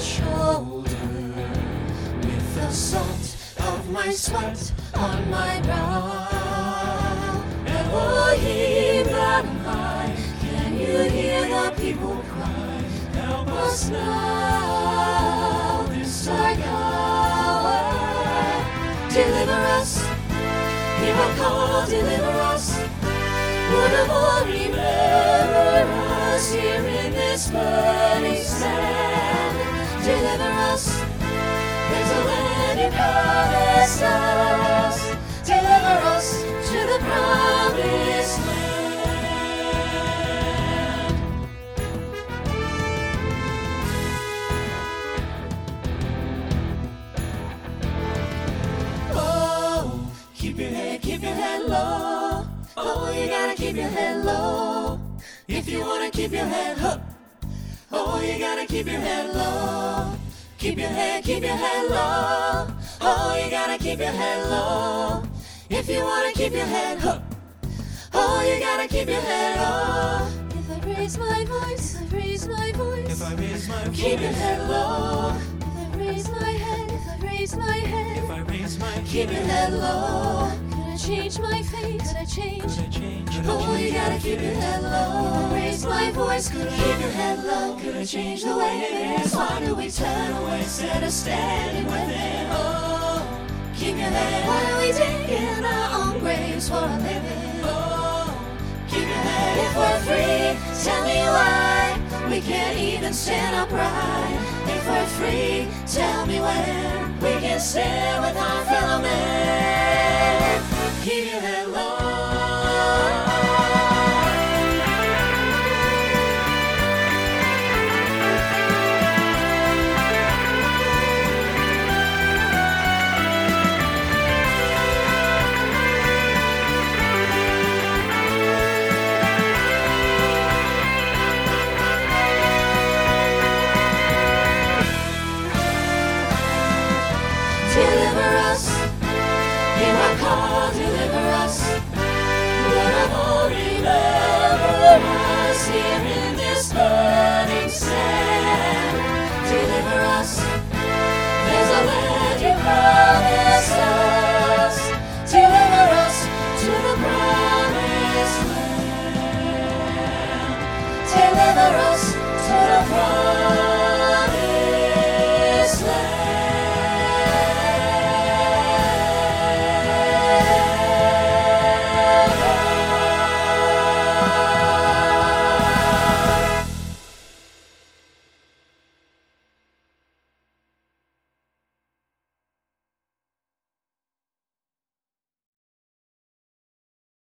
shoulder, with the salt of my sweat on my brow. Elohim Adonai, can you hear the people cry? Help us now, this our hour. Deliver us, hear our call, deliver us. Lord of all, remember us here in this burning sand. Deliver us, there's a land you promised us. Deliver us to the promised land. Oh, keep your head low. Oh, you gotta keep your head low. If you wanna keep your head up. Oh, you gotta keep your head low. Keep your head low. Oh, you gotta keep your head low. If you wanna keep your head up. Oh, you gotta keep your head up. If I raise my voice, if I raise my voice, If I raise my voice, keep your head low. If I raise my head, if I raise my head, if I raise my keep your head low. Could I change my fate? Could I change? Could I change? Oh, you gotta keep your head low. If I raise my voice, could I keep your head low? Could I change the way it is? Why do we turn away instead of standing with it? Oh, keep your head. Why do we dig in our own graves for a living? Oh, keep your head. If we're free, tell me why we can't even stand upright. If we're free, tell me where we can stand with our fellow men. Keep your head low. Deliver us, hear our call, deliver